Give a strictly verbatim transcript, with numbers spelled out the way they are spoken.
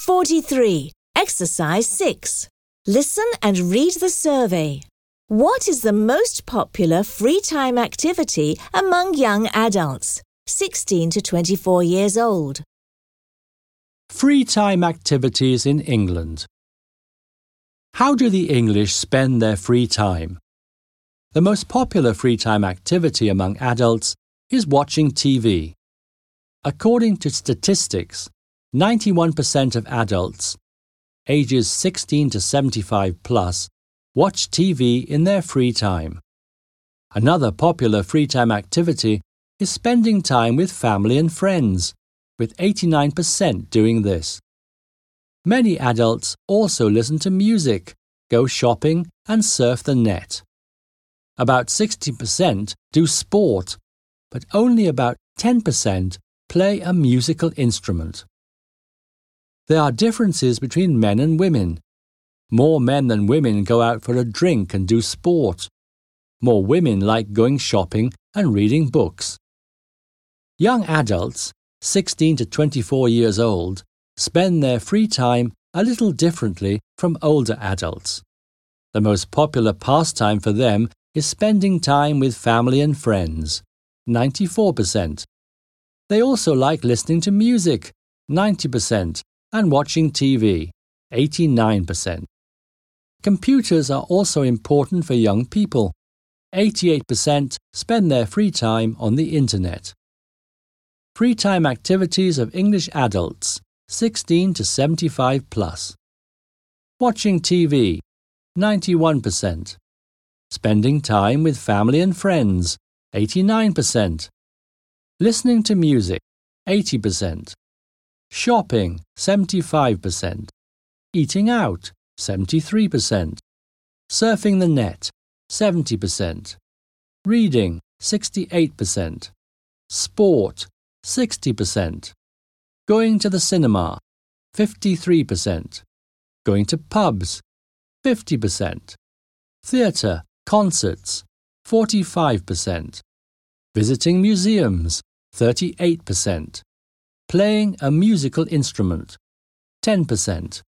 forty-three. Exercise six. Listen and read the survey. What is the most popular free time activity among young adults, sixteen to twenty-four years old? Free time activities in England. How do the English spend their free time? The most popular free time activity among adults is watching T V. According to statistics, ninety-one percent of adults, ages sixteen to seventy-five plus, watch T V in their free time. Another popular free time activity is spending time with family and friends, with eighty-nine percent doing this. Many adults also listen to music, go shopping, and surf the net. About sixty percent do sport, but only about ten percent play a musical instrument. There are differences between men and women. More men than women go out for a drink and do sport. More women like going shopping and reading books. Young adults, sixteen to twenty-four years old, spend their free time a little differently from older adults. The most popular pastime for them is spending time with family and friends, ninety-four percent. They also like listening to music, ninety percent, and watching T V, eighty-nine percent. Computers are also important for young people. eighty-eight percent spend their free time on the Internet. Free time activities of English adults, sixteen to seventy-five plus. Watching T V, ninety-one percent. Spending time with family and friends, eighty-nine percent. Listening to music, eighty percent. Shopping, seventy-five percent. Eating out, seventy-three percent. Surfing the net, seventy percent. Reading, sixty-eight percent. Sport, sixty percent. Going to the cinema, fifty-three percent. Going to pubs, fifty percent. Theatre, concerts, forty-five percent. Visiting museums, thirty-eight percent. Playing a musical instrument, ten percent.